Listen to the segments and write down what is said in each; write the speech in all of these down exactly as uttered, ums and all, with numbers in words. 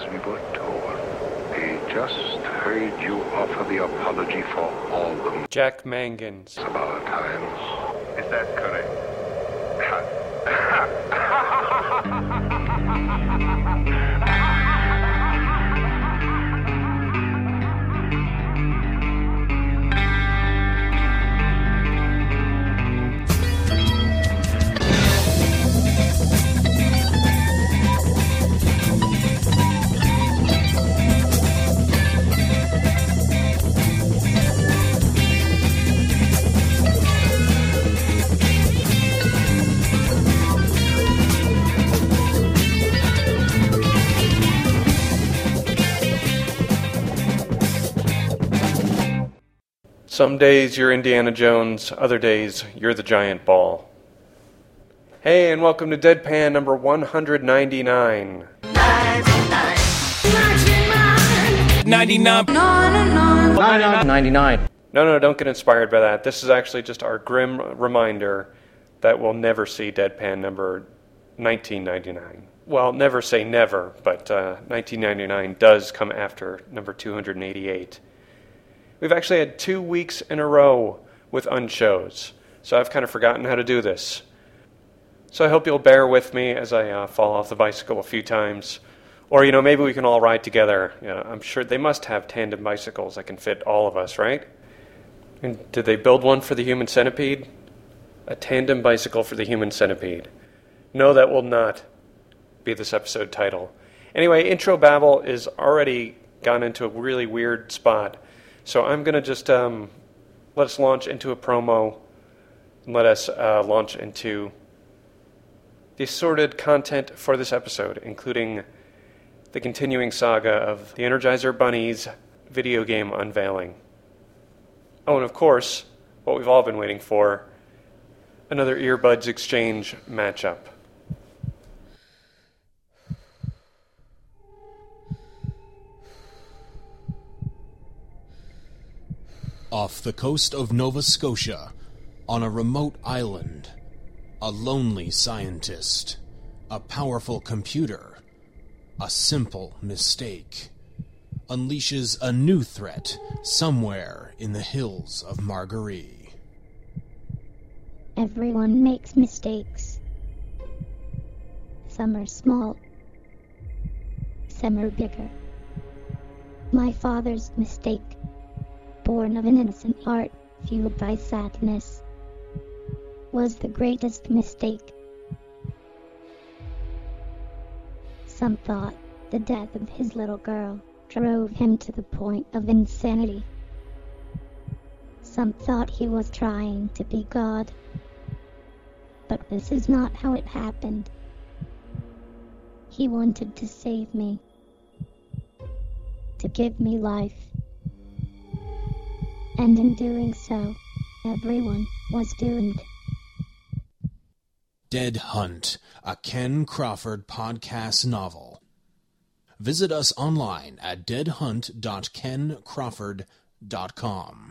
we were told. They just heard you offer the apology for all the... Jack Mangans. ...of our times. Is that correct? Some days you're Indiana Jones, other days you're the giant ball. Hey, and welcome to Deadpan number one ninety-nine. ninety-nine. ninety-nine. ninety-nine. No, no, don't get inspired by that. This is actually just our grim reminder that we'll never see Deadpan number nineteen ninety-nine. Well, never say never, but uh, nineteen ninety-nine does come after number two eighty-eight. We've actually had two weeks in a row with unshows, so I've kind of forgotten how to do this. So I hope you'll bear with me as I uh, fall off the bicycle a few times. Or, you know, maybe we can all ride together. You know, I'm sure they must have tandem bicycles that can fit all of us, right? And did they build one for the human centipede? A tandem bicycle for the human centipede. No, that will not be this episode title. Anyway, Intro Babble is already gone into a really weird spot. So I'm going to just um, let us launch into a promo and let us uh, launch into the assorted content for this episode, including the continuing saga of the Energizer Bunny's video game unveiling. Oh, and of course, what we've all been waiting for, another Earbuds Exchange matchup. Off the coast of Nova Scotia, on a remote island, a lonely scientist, a powerful computer, a simple mistake, unleashes a new threat somewhere in the hills of Margaree. Everyone makes mistakes. Some are small, some are bigger. My father's mistake, born of an innocent heart fueled by sadness, was the greatest mistake. Some thought the death of his little girl drove him to the point of insanity. Some thought he was trying to be God. But this is not how it happened. He wanted to save me, to give me life. And in doing so, everyone was doomed. Dead Hunt, a Ken Crawford podcast novel. Visit us online at dead hunt dot ken crawford dot com.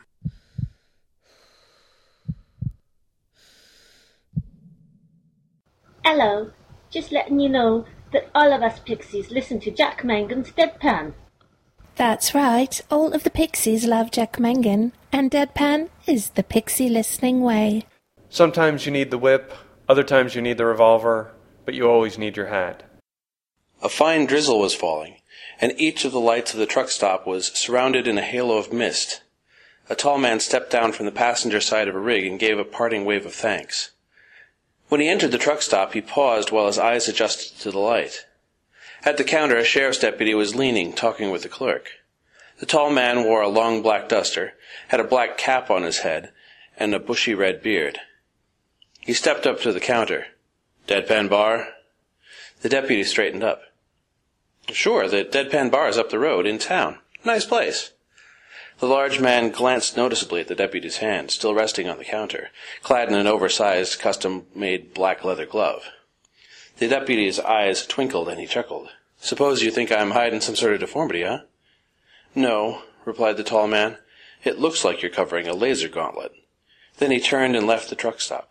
Hello, just letting you know that all of us Pixies listen to Jack Mangan's Deadpan. That's right, all of the Pixies love Jack Mangan, and Deadpan is the Pixie listening way. Sometimes you need the whip, other times you need the revolver, but you always need your hat. A fine drizzle was falling, and each of the lights of the truck stop was surrounded in a halo of mist. A tall man stepped down from the passenger side of a rig and gave a parting wave of thanks. When he entered the truck stop, he paused while his eyes adjusted to the light. At the counter, a sheriff's deputy was leaning, talking with the clerk. The tall man wore a long black duster, had a black cap on his head, and a bushy red beard. He stepped up to the counter. "Deadpan Bar?" The deputy straightened up. "Sure, the Deadpan Bar is up the road, in town. Nice place." The large man glanced noticeably at the deputy's hand, still resting on the counter, clad in an oversized, custom-made black leather glove. The deputy's eyes twinkled, and he chuckled. "Suppose you think I'm hiding some sort of deformity, huh?" "No," replied the tall man. "It looks like you're covering a laser gauntlet." Then he turned and left the truck stop.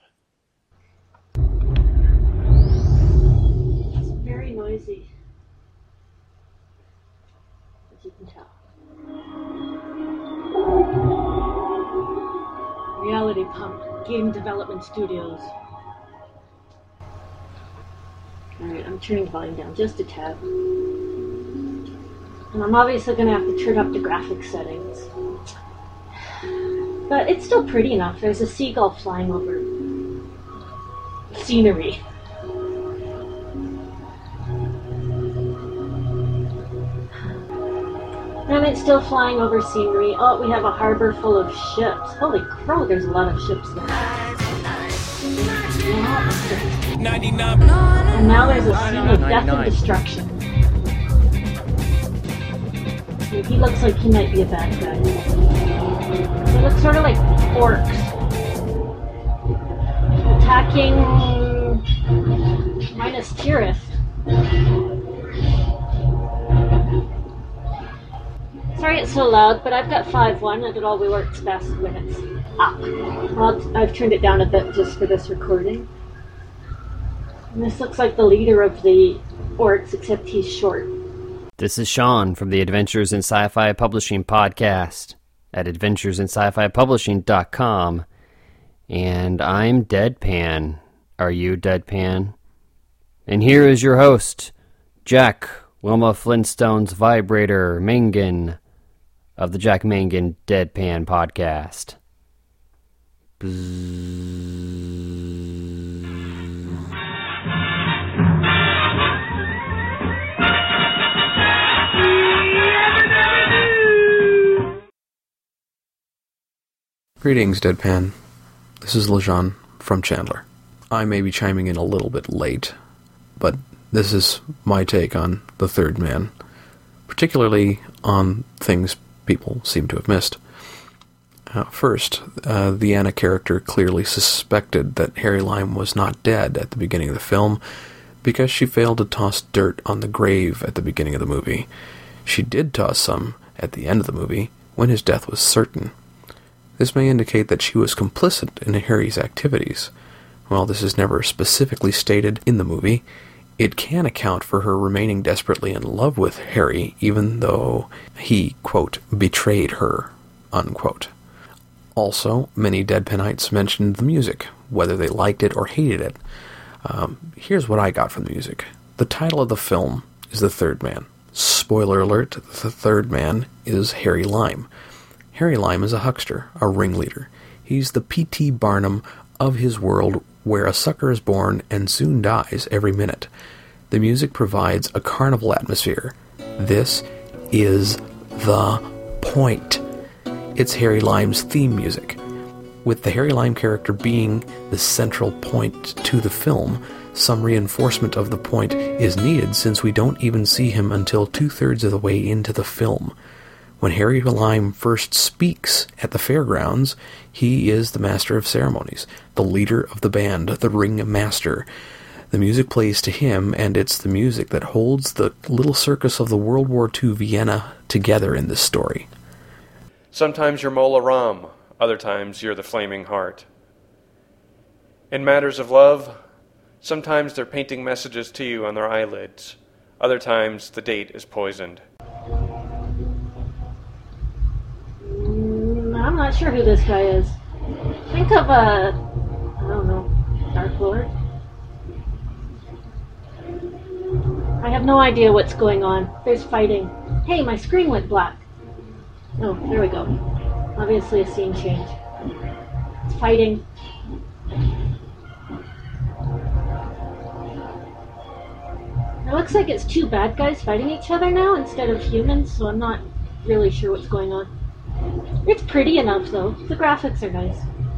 It's very noisy. Pump Game Development Studios. Alright, I'm turning the volume down just a tad. And I'm obviously going to have to turn up the graphics settings. But it's still pretty enough. There's a seagull flying over scenery. And it's still flying over scenery. Oh, we have a harbor full of ships. Holy crow, there's a lot of ships there. And now there's a scene of death and destruction. And he looks like he might be a bad guy. He looks sort of like orcs. Attacking Minas Tirith. Sorry it's so loud, but I've got five one and it always works best when it's up. Well, I've turned it down a bit just for this recording. And this looks like the leader of the orcs, except he's short. This is Sean from the Adventures in Sci-Fi Publishing podcast at adventures in sci fi publishing dot com. And I'm Deadpan. Are you Deadpan? And here is your host, Jack Wilma Flintstone's Vibrator Mangan of the Jack Mangan Deadpan podcast. Greetings, Deadpan. This is Lejean from Chandler. I may be chiming in a little bit late, but this is my take on The Third Man, particularly on things people seem to have missed. Uh, first, uh, the Anna character clearly suspected that Harry Lime was not dead at the beginning of the film because she failed to toss dirt on the grave at the beginning of the movie. She did toss some at the end of the movie when his death was certain. This may indicate that she was complicit in Harry's activities. While this is never specifically stated in the movie, it can account for her remaining desperately in love with Harry, even though he, quote, betrayed her, unquote. Also, many Deadpanites mentioned the music, whether they liked it or hated it. Um, here's what I got from the music. The title of the film is The Third Man. Spoiler alert, The Third Man is Harry Lime. Harry Lime is a huckster, a ringleader. He's the P T Barnum of his world, where a sucker is born and soon dies every minute. The music provides a carnival atmosphere. This is the point. It's Harry Lime's theme music. With the Harry Lime character being the central point to the film, some reinforcement of the point is needed since we don't even see him until two-thirds of the way into the film. When Harry Lime first speaks at the fairgrounds, he is the master of ceremonies, the leader of the band, the ring master. The music plays to him, and it's the music that holds the little circus of the World War Two Vienna together in this story. Sometimes you're Mola Ram, other times you're the Flaming Heart. In matters of love, sometimes they're painting messages to you on their eyelids, other times the date is poisoned. I'm not sure who this guy is. Think of a, I don't know, Dark Lord. I have no idea what's going on. There's fighting. Hey, my screen went black. Oh, there we go. Obviously a scene change. It's fighting. It looks like it's two bad guys fighting each other now instead of humans, so I'm not really sure what's going on. It's pretty enough, though. The graphics are nice.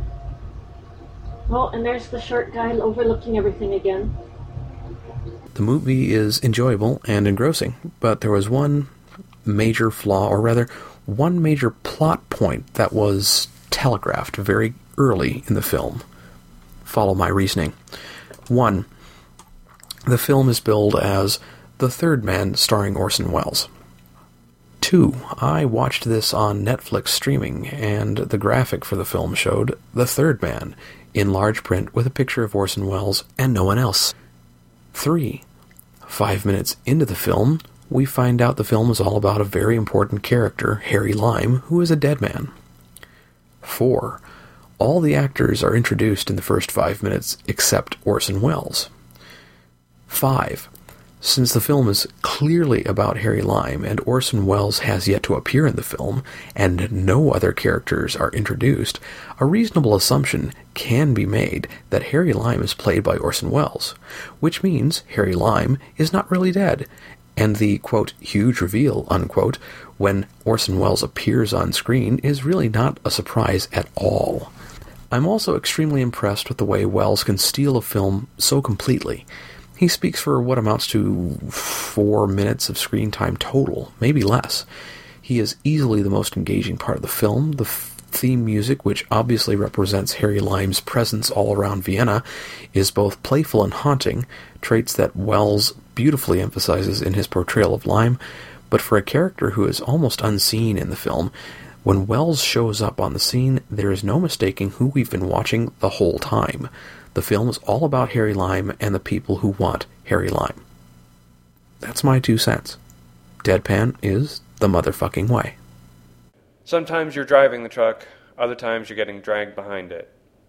Oh, and there's the short guy overlooking everything again. The movie is enjoyable and engrossing, but there was one major flaw, or rather, one major plot point that was telegraphed very early in the film. Follow my reasoning. One, the film is billed as The Third Man starring Orson Welles. Two, I watched this on Netflix streaming, and the graphic for the film showed The Third Man in large print with a picture of Orson Welles and no one else. Three, five minutes into the film, we find out the film is all about a very important character, Harry Lime, who is a dead man. Four, All the actors are introduced in the first five minutes except Orson Welles. five. Since the film is clearly about Harry Lime and Orson Welles has yet to appear in the film, and no other characters are introduced, a reasonable assumption can be made that Harry Lime is played by Orson Welles, which means Harry Lime is not really dead, and the, quote, huge reveal, unquote, when Orson Welles appears on screen is really not a surprise at all. I'm also extremely impressed with the way Welles can steal a film so completely. He speaks for what amounts to four minutes of screen time total, maybe less. He is easily the most engaging part of the film. The f- theme music, which obviously represents Harry Lime's presence all around Vienna, is both playful and haunting, traits that Welles beautifully emphasizes in his portrayal of Lime, but for a character who is almost unseen in the film, when Welles shows up on the scene, there is no mistaking who we've been watching the whole time. The film is all about Harry Lime and the people who want Harry Lime. That's my two cents. Deadpan is the motherfucking way. Sometimes you're driving the truck, other times you're getting dragged behind it.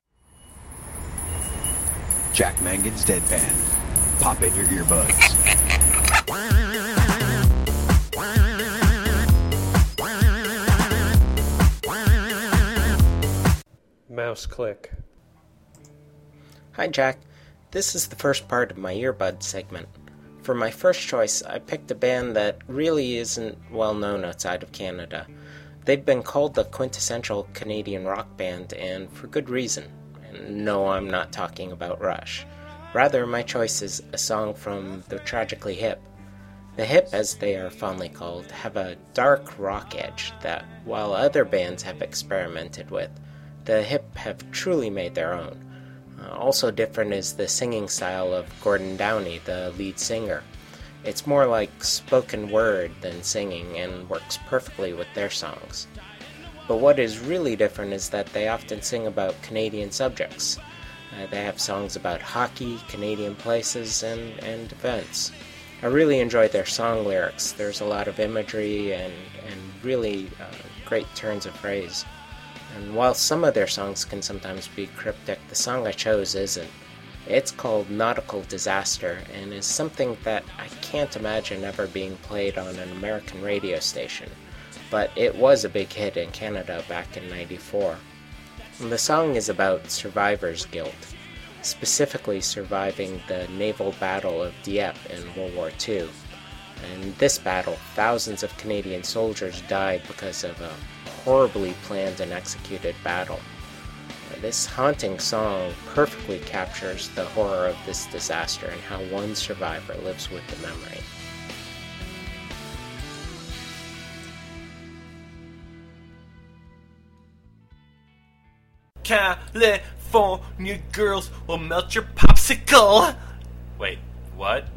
Jack Mangan's Deadpan. Pop in your earbuds. Mouse click. Hi Jack, this is the first part of my earbud segment. For my first choice, I picked a band that really isn't well known outside of Canada. They've been called the quintessential Canadian rock band, and for good reason. And no, I'm not talking about Rush. Rather, my choice is a song from the Tragically Hip. The Hip, as they are fondly called, have a dark rock edge that, while other bands have experimented with, the Hip have truly made their own. Uh, also different is the singing style of Gordon Downey, the lead singer. It's more like spoken word than singing and works perfectly with their songs. But what is really different is that they often sing about Canadian subjects. Uh, they have songs about hockey, Canadian places, and, and events. I really enjoy their song lyrics. There's a lot of imagery and, and really uh, great turns of phrase. And while some of their songs can sometimes be cryptic, the song I chose isn't. It's called Nautical Disaster, and is something that I can't imagine ever being played on an American radio station. But it was a big hit in Canada back in ninety-four. And the song is about survivor's guilt, specifically surviving the naval battle of Dieppe in World War Two. In this battle, thousands of Canadian soldiers died because of a horribly planned and executed battle. This haunting song perfectly captures the horror of this disaster and how one survivor lives with the memory. California girls will melt your popsicle. Wait, what?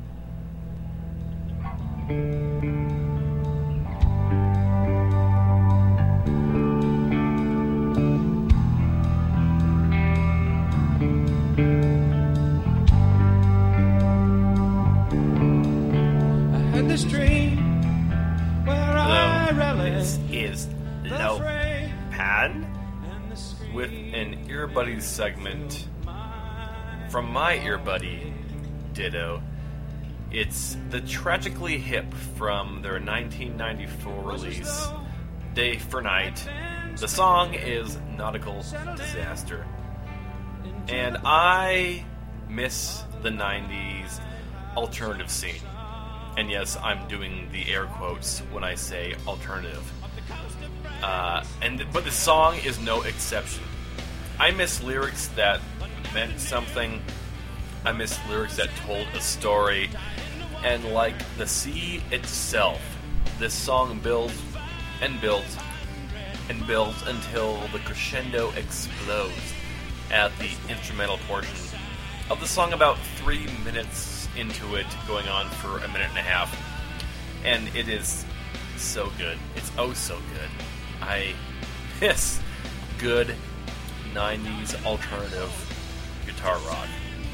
This is Low Pan with an Earbuddy segment from my Earbuddy Ditto. It's the Tragically Hip from their nineteen ninety-four release, Day for Night. The song is Nautical Disaster. And I miss the nineties alternative scene. And yes, I'm doing the air quotes when I say alternative. Uh, and but the song is no exception. I miss lyrics that meant something. I miss lyrics that told a story. And like the sea itself, this song builds and builds and builds until the crescendo explodes at the instrumental portion of the song, about three minutes into it, going on for a minute and a half. And it is so good. It's oh so good. I miss good nineties alternative guitar rock.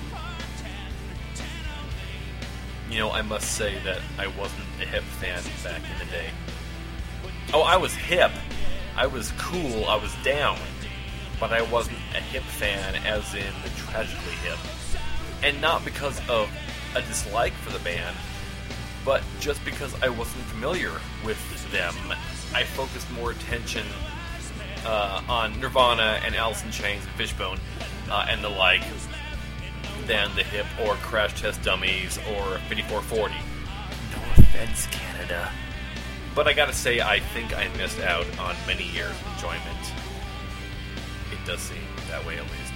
You know, I must say that I wasn't a hip fan back in the day. Oh, I was hip. I was cool. I was down. but I wasn't a hip fan as in tragically hip. And not because of a dislike for the band, but just because I wasn't familiar with them. I focused more attention uh, on Nirvana and Alice in Chains and Fishbone uh, and the like than the hip or Crash Test Dummies or fifty-four forty. No offense, Canada. But I gotta say, I think I missed out on many years of enjoyment. It does seem that way, at least.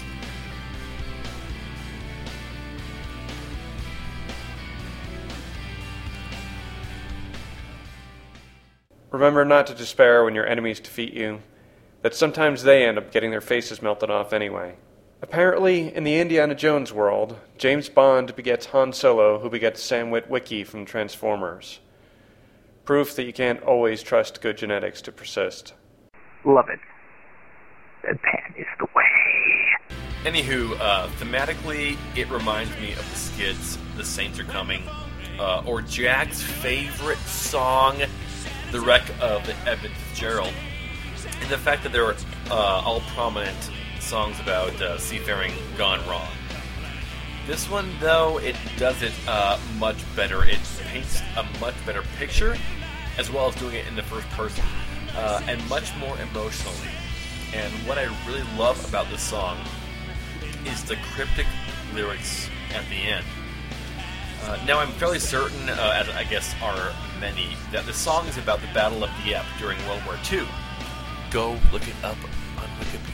Remember not to despair when your enemies defeat you, that sometimes they end up getting their faces melted off anyway. Apparently, in the Indiana Jones world, James Bond begets Han Solo, who begets Sam Witwicky from Transformers. Proof that you can't always trust good genetics to persist. Love it. Deadpan is the way. Anywho, uh, thematically, it reminds me of the Skids, The Saints Are Coming, uh, or Jack's favorite song, The Wreck of the Edmund Fitzgerald, and the fact that there are uh, all prominent songs about uh, seafaring gone wrong. This one, though, it does it uh, much better. It paints a much better picture, as well as doing it in the first person, uh, and much more emotionally. And what I really love about this song is the cryptic lyrics at the end. Uh, now, I'm fairly certain, uh, as I guess are many, that the song is about the Battle of Dieppe during World War Two. Go look it up on Wikipedia.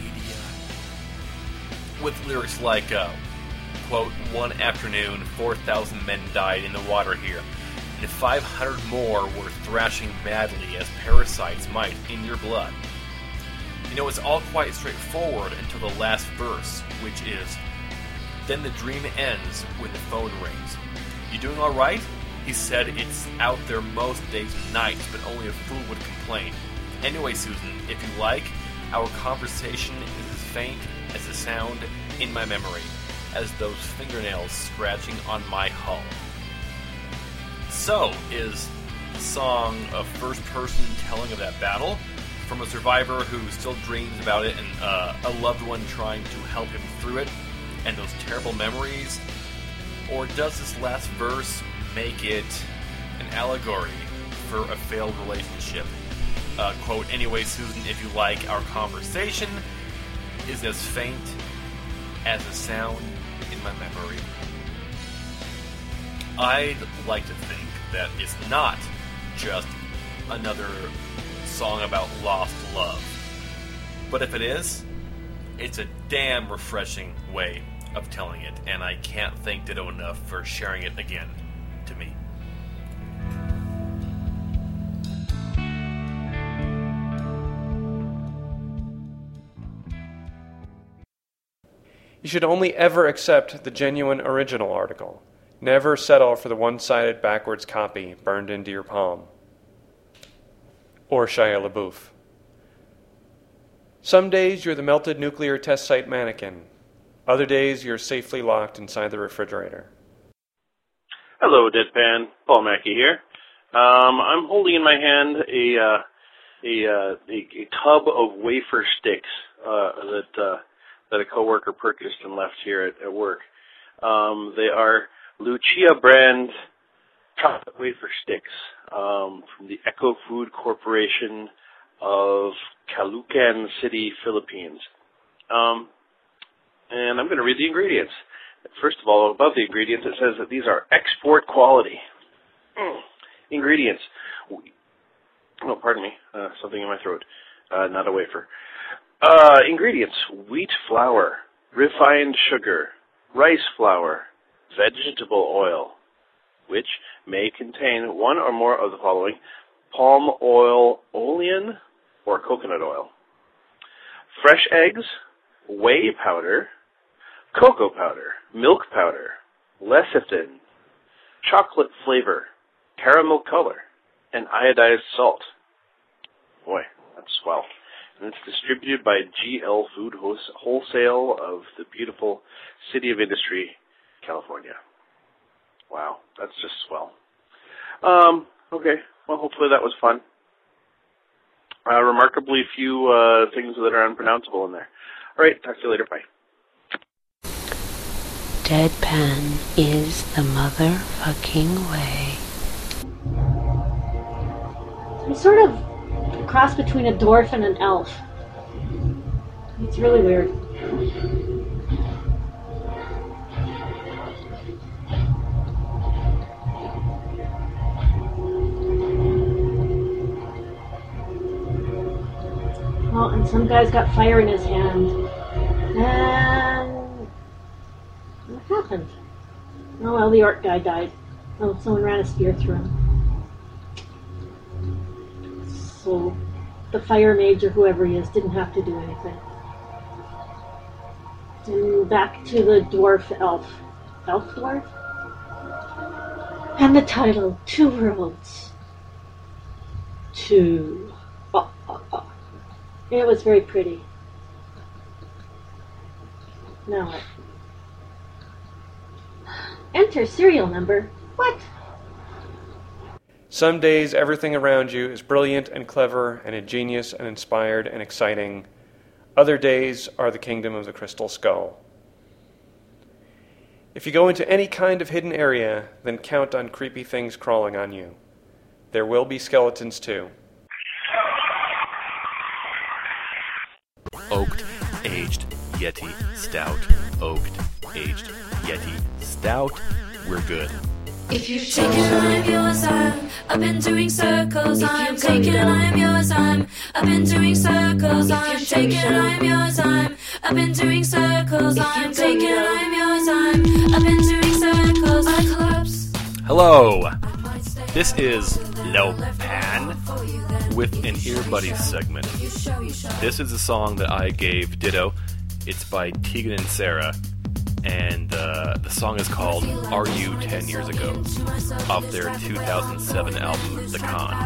With lyrics like, uh, quote, one afternoon, four thousand men died in the water here, and five hundred more were thrashing madly as parasites might in your blood. You know, it's all quite straightforward until the last verse, which is, then the dream ends when the phone rings. You doing all right? He said it's out there most days and nights, but only a fool would complain. Anyway, Susan, if you like, our conversation is as faint as the sound in my memory as those fingernails scratching on my hull. So, is the song a first-person telling of that battle from a survivor who still dreams about it and uh, a loved one trying to help him through it and those terrible memories? Or does this last verse make it an allegory for a failed relationship? Uh, quote, anyway, Susan, if you like, our conversation is as faint as a sound in my memory. I'd like to think that it's not just another song about lost love. But if it is, it's a damn refreshing way of telling it, and I can't thank Ditto enough for sharing it again to me. You should only ever accept the genuine original article. Never settle for the one-sided backwards copy burned into your palm. Or Shia LaBeouf. Some days you're the melted nuclear test site mannequin. Other days you're safely locked inside the refrigerator. Hello, Deadpan. Paul Mackey here. Um, I'm holding in my hand a uh, a, uh, a a tub of wafer sticks uh, that uh, that a coworker purchased and left here at, at work. Um, they are Lucia brand chocolate wafer sticks um, from the Eco Food Corporation of Caloocan City, Philippines. Um, and I'm going to read the ingredients. First of all, above the ingredients, it says that these are export quality. Mm. Ingredients. Oh, pardon me. Uh, something in my throat. Uh, not a wafer. Uh, ingredients. Wheat flour, refined sugar, rice flour, vegetable oil, which may contain one or more of the following: palm oil, olein, or coconut oil, fresh eggs, whey powder, cocoa powder, milk powder, lecithin, chocolate flavor, caramel color, and iodized salt. Boy, that's swell. And it's distributed by G L Food Wholesale of the beautiful City of Industry, California. Wow, that's just swell. Um, okay, well, hopefully that was fun. Uh, remarkably few uh, things that are unpronounceable in there. All right, talk to you later. Bye. Deadpan is the motherfucking way. He's sort of a cross between a dwarf and an elf. It's really weird. Oh, and some guy's got fire in his hand. And what happened? Oh well, the orc guy died. Oh, someone ran a spear through him. So the fire mage or whoever he is didn't have to do anything. And back to the dwarf elf. Elf dwarf? And the title, Two Worlds. Two. Oh, oh, oh. It was very pretty. Now what? Enter serial number. What? Some days everything around you is brilliant and clever and ingenious and inspired and exciting. Other days are the kingdom of the crystal skull. If you go into any kind of hidden area, then count on creepy things crawling on you. There will be skeletons too. Oaked, aged, Yeti, stout. Oaked, aged, Yeti, stout. We're good. If you take it, I'm yours. I'm, I've been doing circles. I'm taking, I'm yours. I'm, I've been doing circles. I'm taking, I'm yours. I'm, I've been doing circles. I'm taking, I'm yours. I'm, I've been doing circles. I collapse. Hello. This is Lopan with an Ear Buddies segment. This is a song that I gave Ditto. It's by Tegan and Sara. And uh, the song is called Are You ten Years Ago, off their two thousand seven album, The Con.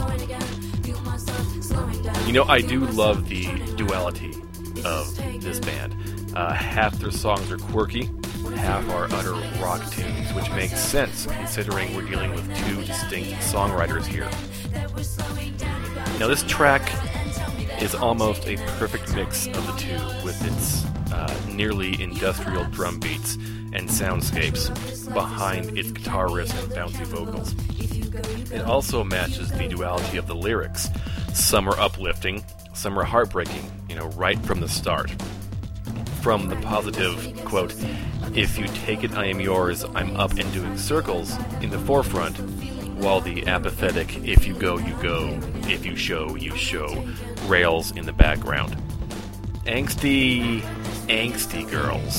You know, I do love the duality of this band. Uh, half their songs are quirky, half are utter rock tunes, which makes sense considering we're dealing with two distinct songwriters here. Now, this track is almost a perfect mix of the two, with its uh, nearly industrial drum beats and soundscapes behind its guitar riffs and bouncy vocals. It also matches the duality of the lyrics. Some are uplifting, some are heartbreaking, you know, right from the start. From the positive, quote, "If you take it, I am yours, I'm up and doing circles," in the forefront, while the apathetic, "if you go, you go, if you show, you show," rails in the background. Angsty, angsty girls.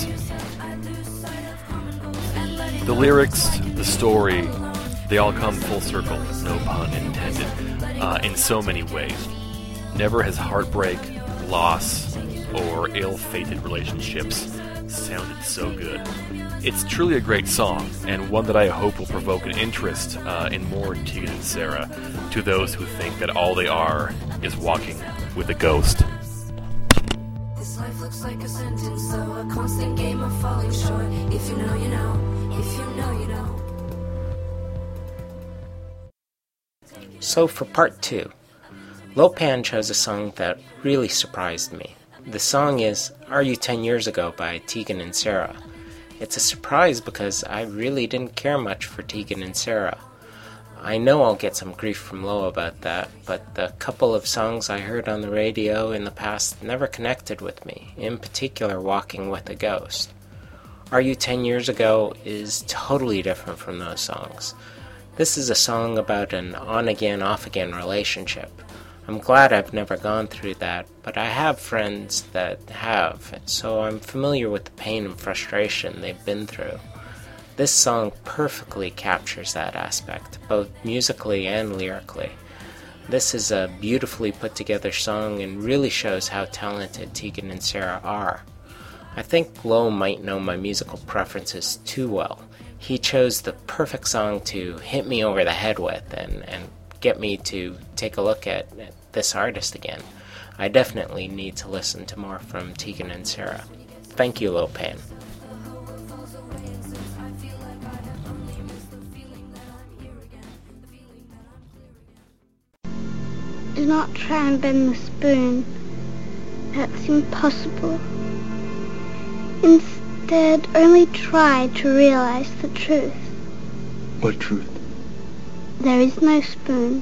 The lyrics, the story, they all come full circle, no pun intended, uh, in so many ways. Never has heartbreak, loss, or ill-fated relationships sounded so good. It's truly a great song, and one that I hope will provoke an interest uh, in more Tegan and Sara to those who think that all they are is walking with a ghost. This life looks like a sentence, so a constant game of falling short. If you know, you know. If you know, you know. So for part two, Lopan chose a song that really surprised me. The song is Are You ten Years Ago by Tegan and Sara. It's a surprise because I really didn't care much for Tegan and Sara. I know I'll get some grief from Lo about that, but the couple of songs I heard on the radio in the past never connected with me, in particular Walking with a Ghost. Are You ten Years Ago is totally different from those songs. This is a song about an on-again, off-again relationship. I'm glad I've never gone through that, but I have friends that have, so I'm familiar with the pain and frustration they've been through. This song perfectly captures that aspect, both musically and lyrically. This is a beautifully put together song and really shows how talented Tegan and Sara are. I think Lo might know my musical preferences too well. He chose the perfect song to hit me over the head with and, and get me to take a look at, at this artist again. I definitely need to listen to more from Tegan and Sara. Thank you, Lopan. Do not try and bend the spoon. That's impossible. Instead, only try to realize the truth. What truth? There is no spoon.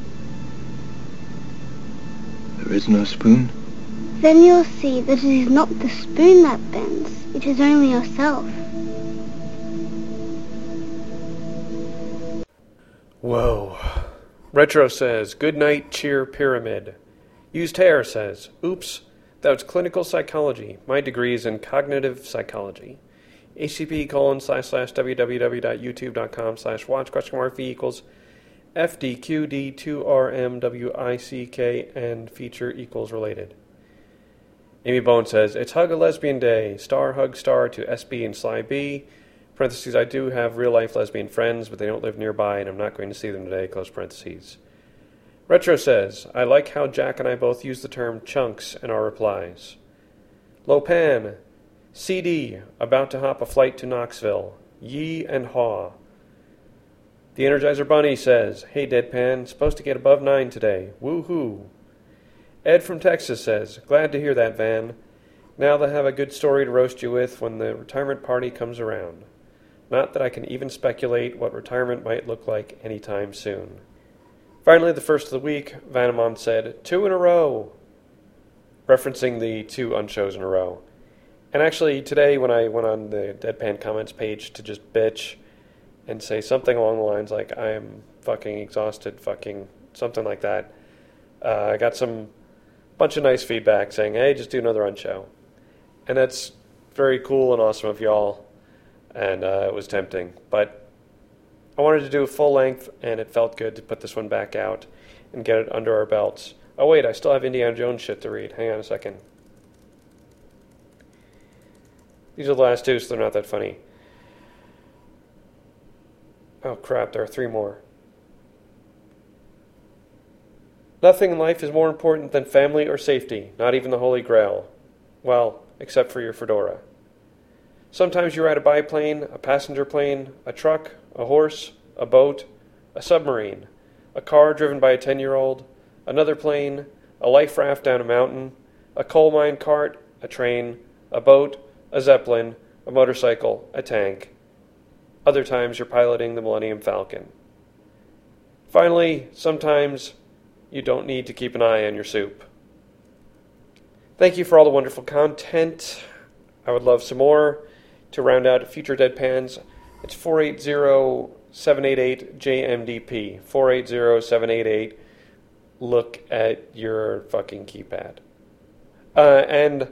There is no spoon? Then you'll see that it is not the spoon that bends. It is only yourself. Whoa. Retro says, good night, cheer, pyramid. Used hair says, oops, that was clinical psychology. My degree is in cognitive psychology. http colon slash slash www.youtube.com slash watch question mark v equals fdqd2rmwick and feature equals related. Amy Bone says, it's Hug a Lesbian Day. Star hug star to S B and Sly B. Parentheses, I do have real-life lesbian friends, but they don't live nearby, and I'm not going to see them today, close parentheses. Retro says, I like how Jack and I both use the term chunks in our replies. Lopan, C D, about to hop a flight to Knoxville. Yee and haw. The Energizer Bunny says, hey Deadpan, supposed to get above nine today. Woohoo. Ed from Texas says, glad to hear that, Van. Now they'll have a good story to roast you with when the retirement party comes around. Not that I can even speculate what retirement might look like anytime soon. Finally, the first of the week, Vanamon said, two in a row, referencing the two unshows in a row. And actually, today when I went on the Deadpan comments page to just bitch and say something along the lines like, I am fucking exhausted, fucking something like that, uh, I got some bunch of nice feedback saying, hey, just do another unshow. And that's very cool and awesome of y'all, and uh, it was tempting. But I wanted to do a full length, and it felt good to put this one back out and get it under our belts. Oh wait, I still have Indiana Jones shit to read. Hang on a second. These are the last two, so they're not that funny. Oh crap, there are three more. Nothing in life is more important than family or safety, not even the Holy Grail. Well, except for your fedora. Sometimes you ride a biplane, a passenger plane, a truck, a horse, a boat, a submarine, a car driven by a ten-year-old, another plane, a life raft down a mountain, a coal mine cart, a train, a boat, a zeppelin, a motorcycle, a tank. Other times you're piloting the Millennium Falcon. Finally, sometimes you don't need to keep an eye on your soup. Thank you for all the wonderful content. I would love some more. To round out future Deadpans, it's four eight zero, seven eight eight, J M D P. four eight zero, seven eight eight. Look at your fucking keypad. Uh, and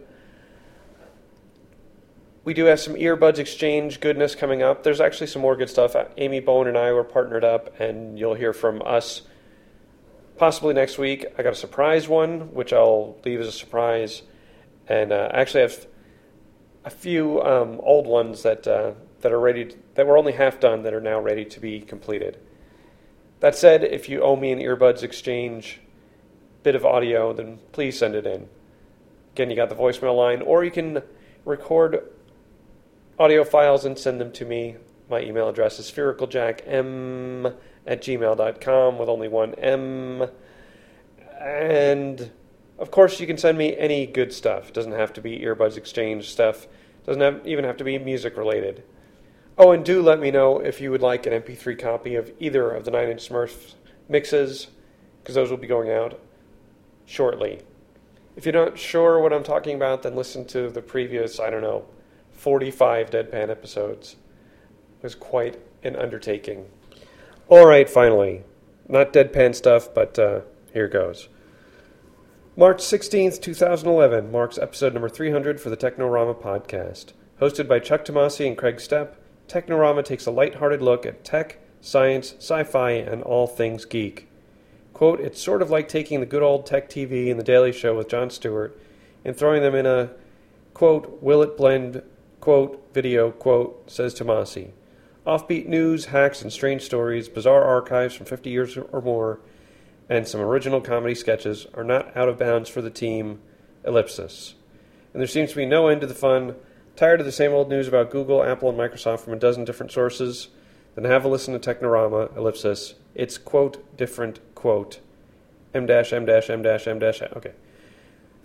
we do have some earbuds exchange goodness coming up. There's actually some more good stuff. Amy Bone and I were partnered up, and you'll hear from us possibly next week. I got a surprise one, which I'll leave as a surprise. And uh, I actually have a few um, old ones that uh, that are ready to, that were only half done that are now ready to be completed. That said, if you owe me an earbuds exchange bit of audio, then please send it in. Again, you got the voicemail line, or you can record audio files and send them to me. My email address is sphericaljackm at gmail dot com with only one M. And of course, you can send me any good stuff. It doesn't have to be earbuds exchange stuff. It doesn't have, even have to be music related. Oh, and do let me know if you would like an M P three copy of either of the Nine Inch Smurfs mixes, because those will be going out shortly. If you're not sure what I'm talking about, then listen to the previous, I don't know, forty-five Deadpan episodes. It was quite an undertaking. All right, finally. Not Deadpan stuff, but uh, here goes. March sixteenth, twenty eleven marks episode number three hundred for the Technorama podcast. Hosted by Chuck Tomasi and Craig Stepp, Technorama takes a lighthearted look at tech, science, sci-fi, and all things geek. Quote, it's sort of like taking the good old Tech T V and The Daily Show with Jon Stewart and throwing them in a, quote, will it blend, quote, video, quote, says Tomasi. Offbeat news, hacks, and strange stories, bizarre archives from fifty years or more, and some original comedy sketches are not out of bounds for the team, ellipsis. And there seems to be no end to the fun. Tired of the same old news about Google, Apple, and Microsoft from a dozen different sources? Then have a listen to Technorama, ellipsis. It's, quote, different, quote, M dash, M dash, M dash, M dash, okay.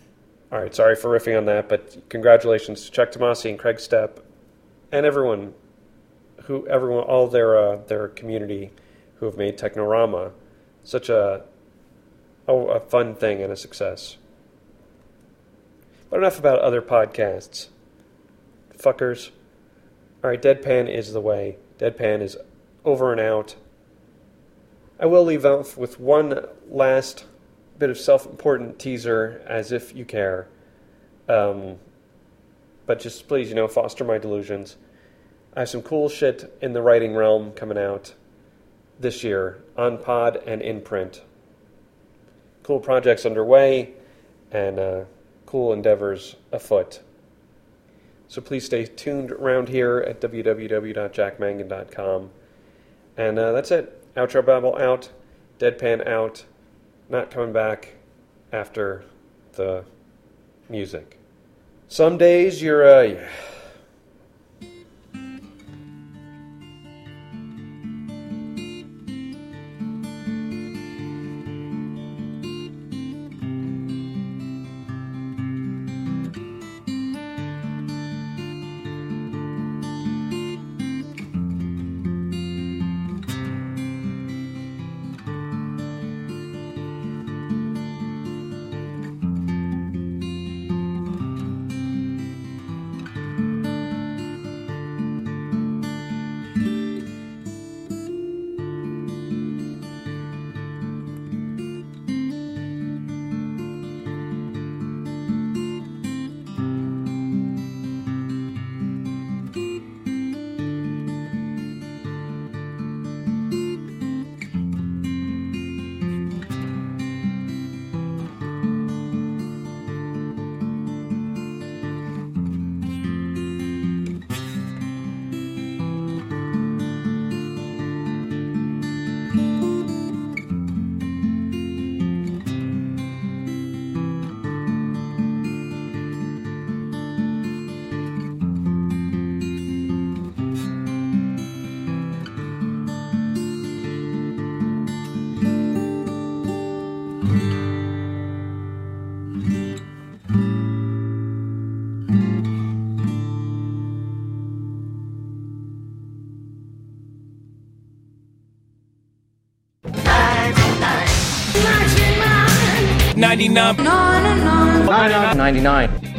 All right, sorry for riffing on that, but congratulations to Chuck Tomasi and Craig Stepp and everyone, who everyone, all their uh, their community who have made Technorama such a oh, a fun thing and a success. But enough about other podcasts. Fuckers. All right, Deadpan is the way. Deadpan is over and out. I will leave out with one last bit of self-important teaser, as if you care. Um, but just please, you know, foster my delusions. I have some cool shit in the writing realm coming out this year, on pod and in print. Cool projects underway, and uh, cool endeavors afoot. So please stay tuned around here at w w w dot jack mangan dot com. And uh, that's it. Outro Babble out. Deadpan out. Not coming back after the music. Some days you're, uh... Yeah. ninety-nine. ninety-nine.